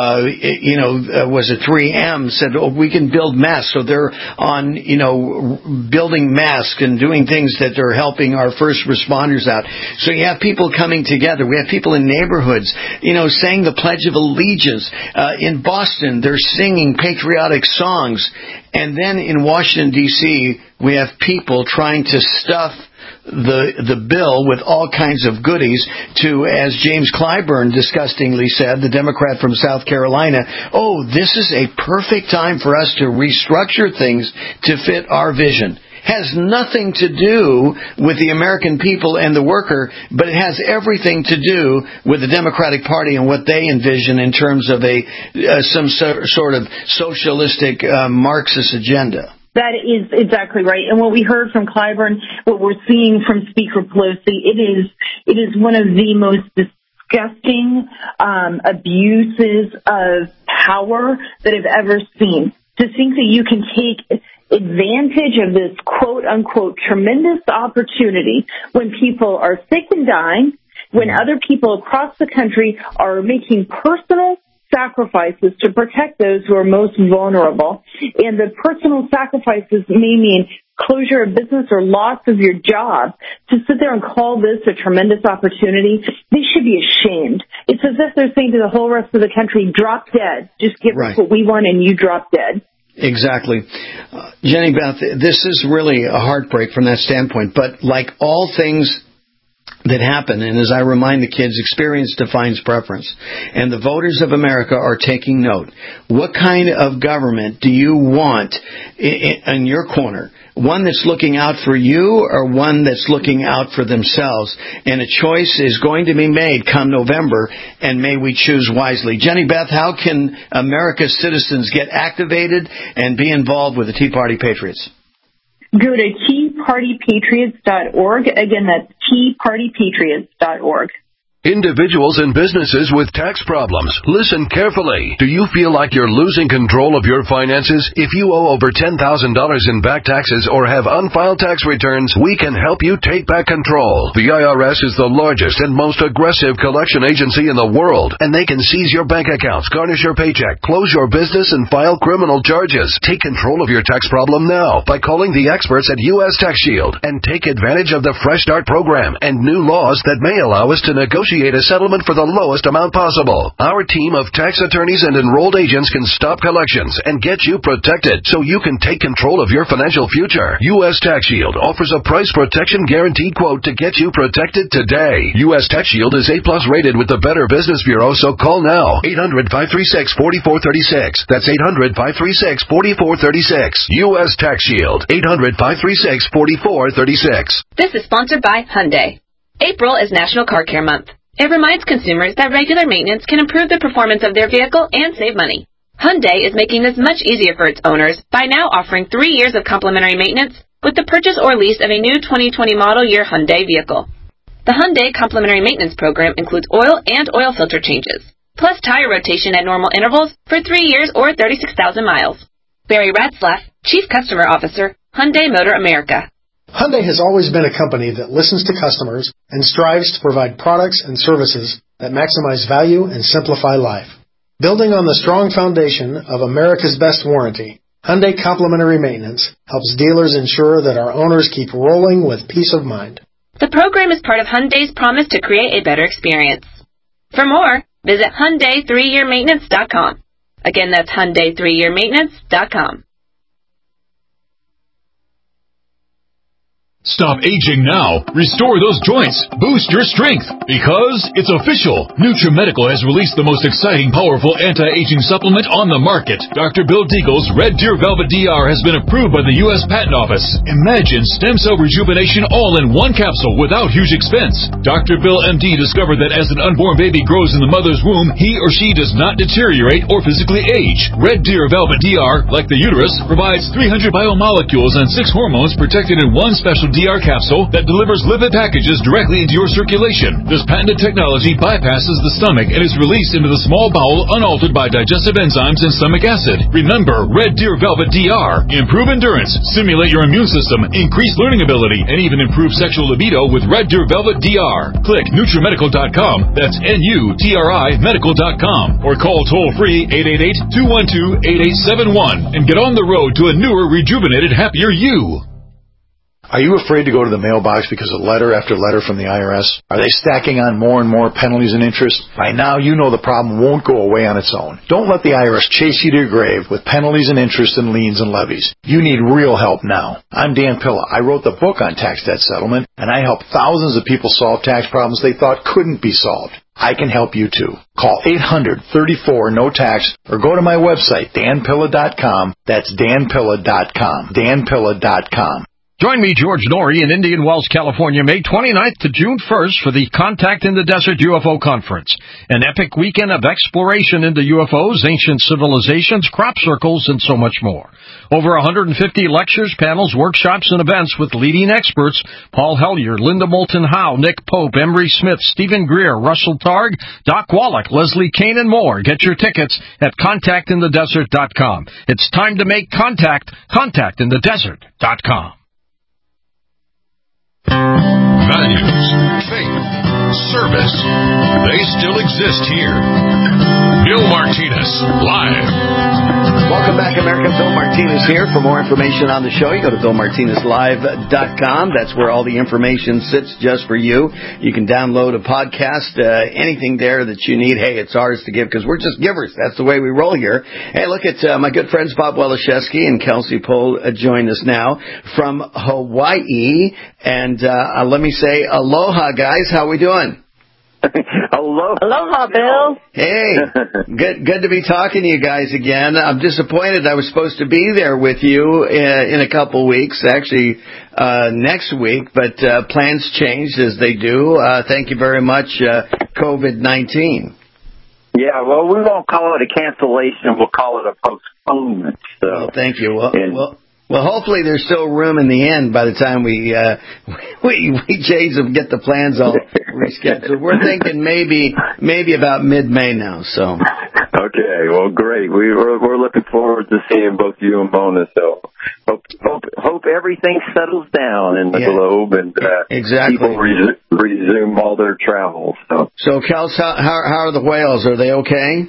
Was it 3M said, we can build masks. So they're on, building masks and doing things that are helping our first responders out. So you have people coming together. We have people in neighborhoods, saying the Pledge of Allegiance. In Boston, they're singing patriotic songs. And then in Washington, D.C., we have people trying to stuff the bill with all kinds of goodies to, as James Clyburn disgustingly said, the Democrat from South Carolina, this is a perfect time for us to restructure things to fit our vision. Has nothing to do with the American people and the worker, but it has everything to do with the Democratic Party and what they envision in terms of some sort of socialistic Marxist agenda. That is exactly right. And what we heard from Clyburn, what we're seeing from Speaker Pelosi, it is one of the most disgusting abuses of power that I've ever seen. To think that you can take advantage of this quote-unquote tremendous opportunity when people are sick and dying, when other people across the country are making personal sacrifices to protect those who are most vulnerable. And the personal sacrifices may mean closure of business or loss of your job. To sit there and call this a tremendous opportunity, they should be ashamed. It's as if they're saying to the whole rest of the country, drop dead. Just give us what we want and you drop dead. Exactly. Jenny Beth, this is really a heartbreak from that standpoint, but like all things that happen, and as I remind the kids, experience defines preference, and the voters of America are taking note. What kind of government do you want in your corner? One that's looking out for you or one that's looking out for themselves? And a choice is going to be made come November, and may we choose wisely. Jenny Beth, how can America's citizens get activated and be involved with the Tea Party Patriots? Go to teapartypatriots.org. Again, that's teapartypatriots.org. Individuals and businesses with tax problems, listen carefully. Do you feel like you're losing control of your finances? If you owe over $10,000 in back taxes or have unfiled tax returns, we can help you take back control. The IRS is the largest and most aggressive collection agency in the world, and they can seize your bank accounts, garnish your paycheck, close your business, and file criminal charges. Take control of your tax problem now by calling the experts at U.S. Tax Shield and take advantage of the Fresh Start program and new laws that may allow us to negotiate a settlement for the lowest amount possible. Our team of tax attorneys and enrolled agents can stop collections and get you protected so you can take control of your financial future. U.S. Tax Shield offers a price protection guaranteed quote to get you protected today. U.S. Tax Shield is A+ rated with the Better Business Bureau, so call now. 800-536-4436. That's 800-536-4436. U.S. Tax Shield. 800-536-4436. This is sponsored by Hyundai. April is National Car Care Month. It reminds consumers that regular maintenance can improve the performance of their vehicle and save money. Hyundai is making this much easier for its owners by now offering 3 years of complimentary maintenance with the purchase or lease of a new 2020 model year Hyundai vehicle. The Hyundai complimentary maintenance program includes oil and oil filter changes, plus tire rotation at normal intervals for 3 years or 36,000 miles. Barry Ratzlaff, Chief Customer Officer, Hyundai Motor America. Hyundai has always been a company that listens to customers and strives to provide products and services that maximize value and simplify life. Building on the strong foundation of America's best warranty, Hyundai Complimentary Maintenance helps dealers ensure that our owners keep rolling with peace of mind. The program is part of Hyundai's promise to create a better experience. For more, visit Hyundai3yearmaintenance.com. Again, that's Hyundai3yearmaintenance.com. Stop aging now. Restore those joints. Boost your strength. Because it's official. NutriMedical has released the most exciting, powerful anti-aging supplement on the market. Dr. Bill Deagle's Red Deer Velvet DR has been approved by the U.S. Patent Office. Imagine stem cell rejuvenation all in one capsule without huge expense. Dr. Bill MD discovered that as an unborn baby grows in the mother's womb, he or she does not deteriorate or physically age. Red Deer Velvet DR, like the uterus, provides 300 biomolecules and 6 hormones protected in one special DR capsule that delivers lipid packages directly into your circulation. This patented technology bypasses the stomach and is released into the small bowel unaltered by digestive enzymes and stomach acid. Remember, Red Deer Velvet DR. Improve endurance, stimulate your immune system, increase learning ability, and even improve sexual libido with Red Deer Velvet DR. Click NutriMedical.com. That's NUTRI Medical.com. Or call toll-free 888-212-8871 and get on the road to a newer, rejuvenated, happier you. Are you afraid to go to the mailbox because of letter after letter from the IRS? Are they stacking on more and more penalties and interest? By now, you know the problem won't go away on its own. Don't let the IRS chase you to your grave with penalties and interest and liens and levies. You need real help now. I'm Dan Pilla. I wrote the book on tax debt settlement, and I help thousands of people solve tax problems they thought couldn't be solved. I can help you too. Call 800-34-NO-TAX or go to my website, danpilla.com. That's danpilla.com. danpilla.com. Join me, George Norrie, in Indian Wells, California, May 29th to June 1st for the Contact in the Desert UFO Conference, an epic weekend of exploration into UFOs, ancient civilizations, crop circles, and so much more. Over 150 lectures, panels, workshops, and events with leading experts: Paul Hellyer, Linda Moulton Howe, Nick Pope, Emery Smith, Stephen Greer, Russell Targ, Doc Wallach, Leslie Kane, and more. Get your tickets at contactinthedesert.com. It's time to make contact. Contactinthedesert.com. Values, faith, service, they still exist here. Bill Martinez, live. Welcome back, America. Bill Martinez here. For more information on the show, you go to BillMartinezLive.com. That's where all the information sits just for you. You can download a podcast, anything there that you need. Hey, it's ours to give because we're just givers. That's the way we roll here. Hey, look at my good friends Bob Waliszewski and Kelsey Pohl join us now from Hawaii. And let me say aloha, guys. How we doing? Aloha, Bill. Hey, good to be talking to you guys again. I'm disappointed I was supposed to be there with you in a couple weeks, actually next week, but plans changed as they do. Thank you very much, COVID-19. Yeah, well, we won't call it a cancellation. We'll call it a postponement. So. Well, thank you. Well, hopefully there's still room in the end by the time we change and get the plans all rescheduled. We're thinking maybe about mid-May now. So. Okay, well, great. We're looking forward to seeing both you and Mona. So hope everything settles down in the globe and exactly. People resume all their travels. So Kels, how are the whales? Are they okay?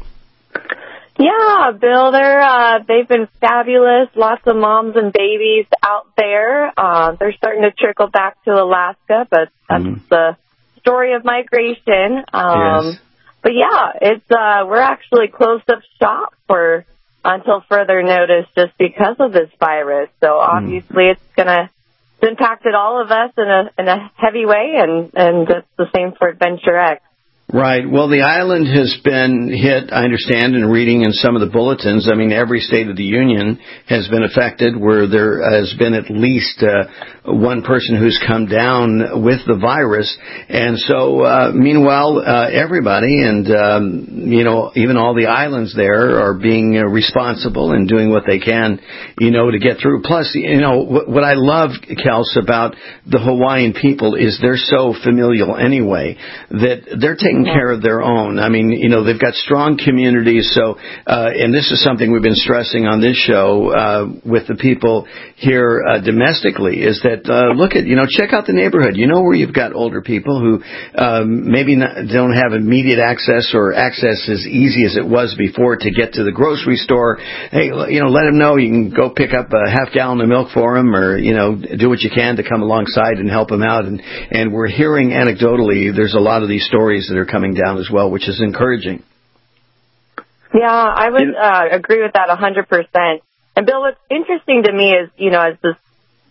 Yeah, Bill, they've been fabulous. Lots of moms and babies out there. They're starting to trickle back to Alaska, but that's the story of migration. Yes. But yeah, we're actually closed up shop until further notice just because of this virus. So obviously it's impacted all of us in a heavy way, and it's the same for Adventure X. Right. Well, the island has been hit, I understand, in reading in some of the bulletins. I mean, every state of the union has been affected where there has been at least one person who's come down with the virus. And so, meanwhile, everybody and, even all the islands there are being responsible and doing what they can, to get through. Plus, what I love, Kels, about the Hawaiian people is they're so familial anyway that they're taking care of their own. I mean, they've got strong communities. So, and this is something we've been stressing on this show with the people here domestically, is that check out the neighborhood. Where you've got older people who maybe don't have immediate access or access as easy as it was before to get to the grocery store. Hey, let them know you can go pick up a half gallon of milk for them, or do what you can to come alongside and help them out. And we're hearing anecdotally, there's a lot of these stories that are coming down as well, which is encouraging. Yeah, I would agree with that 100%. And Bill, what's interesting to me is, as this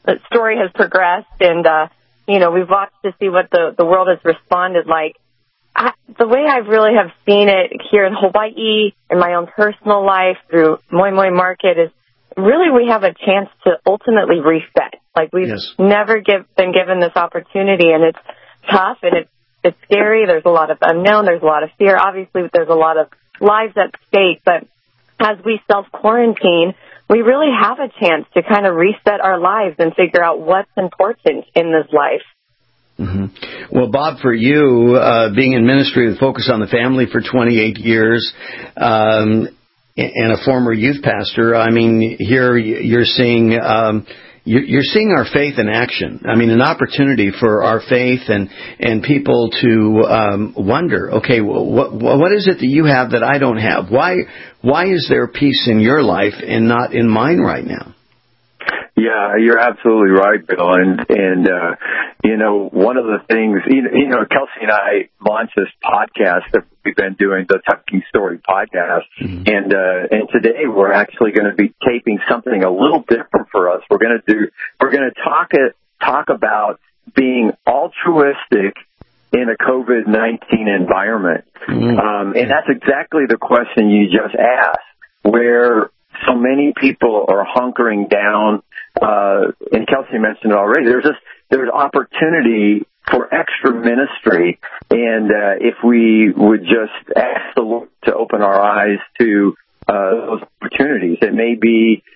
story has progressed, and we've watched to see what the world has responded like. The way I really have seen it here in Hawaii, in my own personal life, through Moi Moi Market, is really we have a chance to ultimately reset. Like, we've never been given this opportunity, and it's tough, and it's scary. There's a lot of unknown. There's a lot of fear. Obviously, there's a lot of lives at stake, but as we self-quarantine, we really have a chance to kind of reset our lives and figure out what's important in this life. Mm-hmm. Well, Bob, for you, being in ministry with Focus on the Family for 28 years, and a former youth pastor, I mean, here you're seeing our faith in action. I mean, an opportunity for our faith and people to wonder, okay, what is it that you have that I don't have? Why is there peace in your life and not in mine right now? Yeah, you're absolutely right, Bill. And one of the things, Kelsey and I launched this podcast that we've been doing, the Tucking Story podcast. Mm-hmm. And today we're actually going to be taping something a little different for us. We're going to talk about being altruistic in a COVID-19 environment. Mm-hmm. And that's exactly the question you just asked, where so many people are hunkering down, and Kelsey mentioned it already. There's opportunity for extra ministry, and if we would just ask the Lord to open our eyes to those opportunities, it may be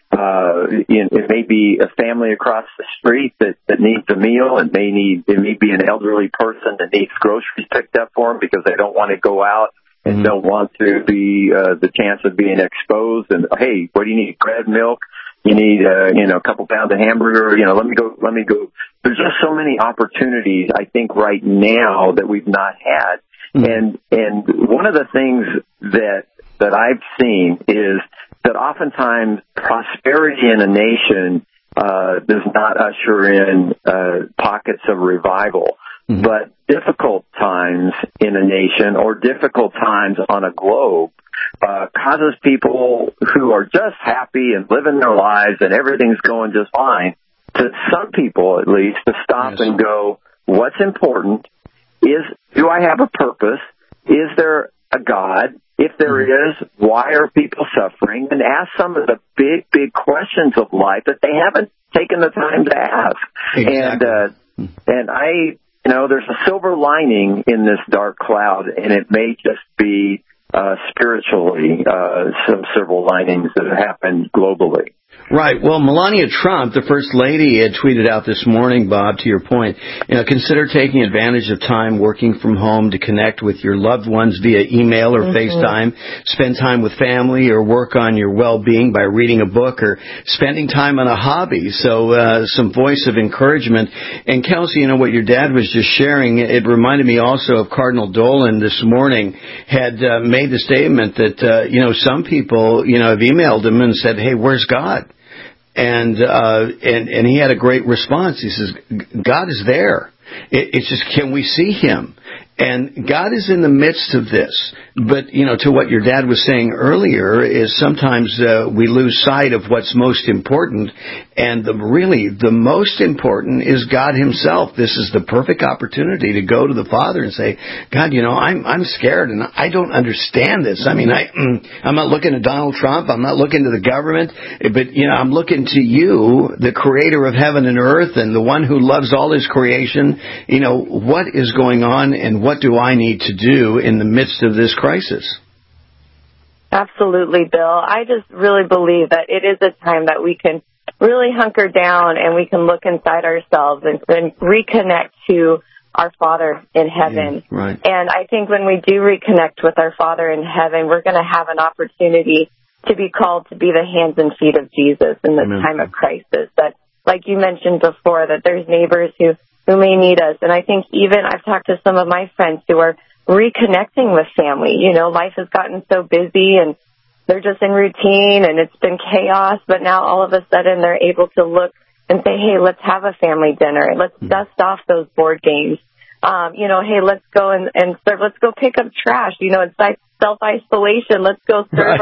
a family across the street that needs a meal. It may be an elderly person that needs groceries picked up for them because they don't want to go out and don't want to be the chance of being exposed. And hey, what do you need? Bread, milk. You need a couple pounds of hamburger. Let me go. There's just so many opportunities, I think, right now that we've not had. And one of the things that I've seen is that oftentimes prosperity in a nation does not usher in pockets of revival. Mm-hmm. But difficult times in a nation or difficult times on a globe causes people who are just happy and living their lives and everything's going just fine, to some people at least, to stop and go, what's important? Do I have a purpose? Is there a God? If there is, why are people suffering? And ask some of the big questions of life that they haven't taken the time to ask. Exactly. And there's a silver lining in this dark cloud, and it may just be spiritually some silver linings that have happened globally. Right. Well, Melania Trump, the First Lady, had tweeted out this morning, Bob, to your point, consider taking advantage of time working from home to connect with your loved ones via email or FaceTime, spend time with family, or work on your well-being by reading a book or spending time on a hobby. So some voice of encouragement. And Kelsey, what your dad was just sharing, it reminded me also of Cardinal Dolan this morning had made the statement that, some people, have emailed him and said, hey, where's God? And he had a great response. He says, God is there. It's just, can we see him? And God is in the midst of this. But, to what your dad was saying earlier is sometimes we lose sight of what's most important. And the most important is God himself. This is the perfect opportunity to go to the Father and say, God, I'm scared and I don't understand this. I mean, I'm not looking to Donald Trump. I'm not looking to the government. But, I'm looking to you, the creator of heaven and earth and the one who loves all his creation. What is going on and what do I need to do in the midst of this crisis? Absolutely, Bill. I just really believe that it is a time that we can really hunker down and we can look inside ourselves and reconnect to our Father in heaven. Yeah, right. And I think when we do reconnect with our Father in heaven, we're going to have an opportunity to be called to be the hands and feet of Jesus in this time of crisis. That, like you mentioned before, that there's neighbors who may need us. And I think even I've talked to some of my friends who are reconnecting with family. Life has gotten so busy and they're just in routine and it's been chaos, but now all of a sudden they're able to look and say, hey, let's have a family dinner. Let's dust off those board games. Hey, let's go and serve. Let's go pick up trash. It's like self-isolation. Let's go serve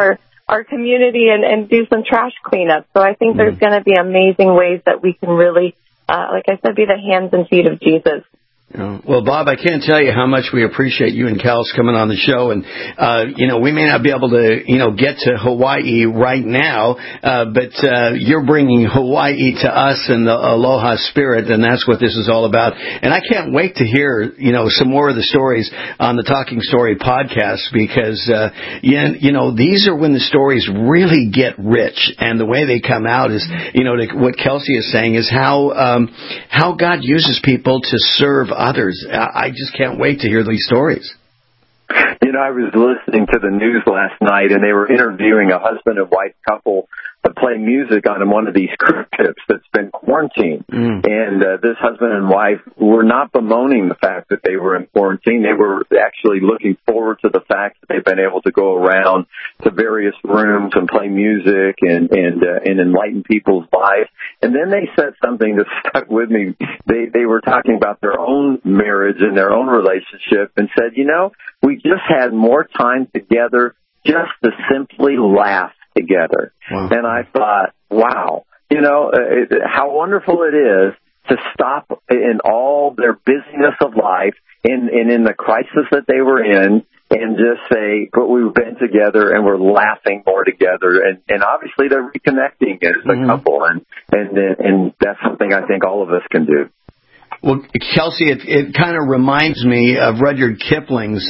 our community and do some trash cleanup. So I think there's going to be amazing ways that we can really, like I said, be the hands and feet of Jesus. Well, Bob, I can't tell you how much we appreciate you and Kels coming on the show. And, we may not be able to, get to Hawaii right now, but you're bringing Hawaii to us in the Aloha spirit, and that's what this is all about. And I can't wait to hear, some more of the stories on the Talking Story podcast because, these are when the stories really get rich. And the way they come out is, what Kelsey is saying is how God uses people to serve others. I just can't wait to hear these stories. I was listening to the news last night, and they were interviewing a husband and wife couple that play music on one of these cruise ships that's been quarantined. And this husband and wife were not bemoaning the fact that they were in quarantine. They were actually looking forward to the fact that they've been able to go around to various rooms and play music and enlighten people's lives. And then they said something that stuck with me. They were talking about their own marriage and their own relationship and said, we just had more time together just to simply laugh together. Wow. And I thought, wow, how wonderful it is to stop in all their busyness of life and in the crisis that they were in and just say, but we've been together and we're laughing more together. And obviously they're reconnecting as a couple. And that's something I think all of us can do. Well, Kelsey, it kind of reminds me of Rudyard Kipling's,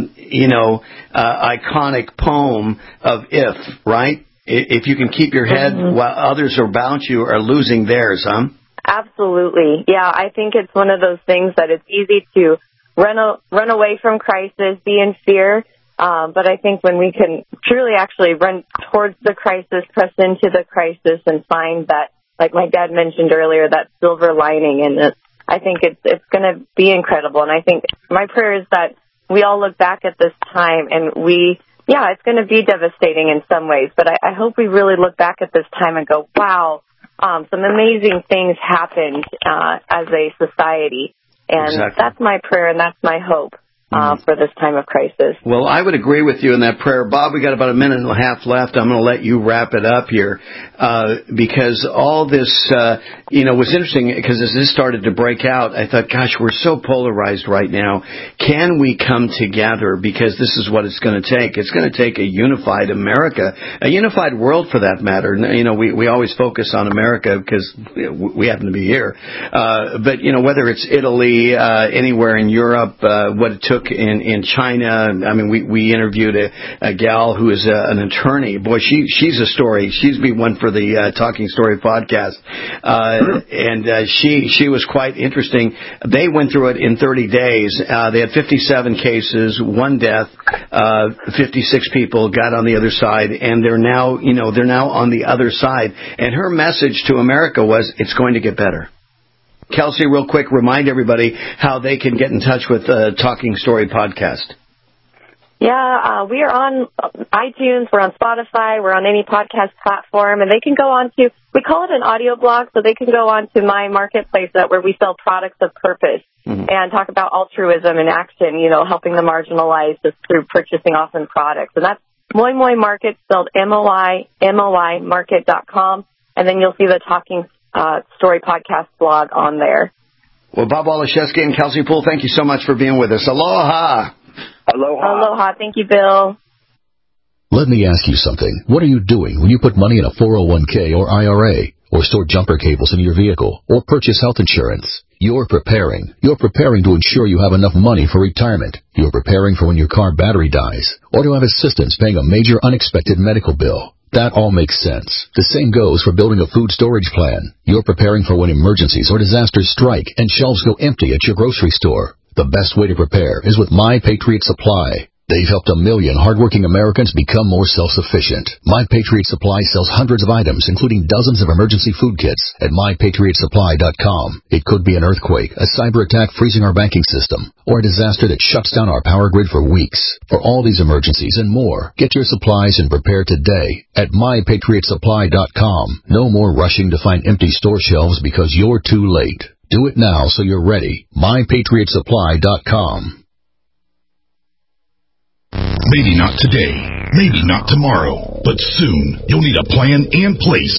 iconic poem of If, right? If you can keep your head while others about you are losing theirs, huh? Absolutely. Yeah, I think it's one of those things that it's easy to run away from crisis, be in fear. But I think when we can truly actually run towards the crisis, press into the crisis and find that, like my dad mentioned earlier, that silver lining in it, I think it's going to be incredible. And I think my prayer is that we all look back at this time and it's going to be devastating in some ways, but I hope we really look back at this time and go, wow, some amazing things happened as a society. And that's my prayer and that's my hope. For this time of crisis. Well, I would agree with you in that prayer. Bob, we got about a minute and a half left. I'm going to let you wrap it up here because all this, was interesting because as this started to break out, I thought, gosh, we're so polarized right now. Can we come together? Because this is what it's going to take. It's going to take a unified America, a unified world for that matter. We always focus on America because we happen to be here. But, whether it's Italy, anywhere in Europe, what it took in China. I mean, we interviewed a gal who is an attorney. Boy, she's a story. She's be one for the Talking Story podcast. And she was quite interesting. They went through it in 30 days. They had 57 cases, 1 death, 56 people got on the other side, and they're now on the other side. And her message to America was, it's going to get better. Kelsey, real quick, remind everybody how they can get in touch with Talking Story podcast. Yeah, we are on iTunes, we're on Spotify, we're on any podcast platform, and they can go on to, we call it an audio blog, so they can go on to my marketplace where we sell products of purpose and talk about altruism in action, helping the marginalized just through purchasing often products. And that's Moi Moi Market, spelled MOI market.com, and then you'll see the Talking Story podcast blog on there. Well, Bob Waliszewski and Kelsey Poole, thank you so much for being with us. Aloha. Aloha. Aloha. Thank you, Bill. Let me ask you something. What are you doing when you put money in a 401k or IRA, or store jumper cables in your vehicle, or purchase health insurance? You're preparing. You're preparing to ensure you have enough money for retirement. You're preparing for when your car battery dies, or to have assistance paying a major unexpected medical bill. That all makes sense. The same goes for building a food storage plan. You're preparing for when emergencies or disasters strike and shelves go empty at your grocery store. The best way to prepare is with My Patriot Supply. They've helped 1 million hardworking Americans become more self-sufficient. My Patriot Supply sells hundreds of items, including dozens of emergency food kits at MyPatriotSupply.com. It could be an earthquake, a cyber attack freezing our banking system, or a disaster that shuts down our power grid for weeks. For all these emergencies and more, get your supplies and prepare today at MyPatriotSupply.com. No more rushing to find empty store shelves because you're too late. Do it now so you're ready. MyPatriotSupply.com. Maybe not today, maybe not tomorrow, But soon, you'll need a plan in place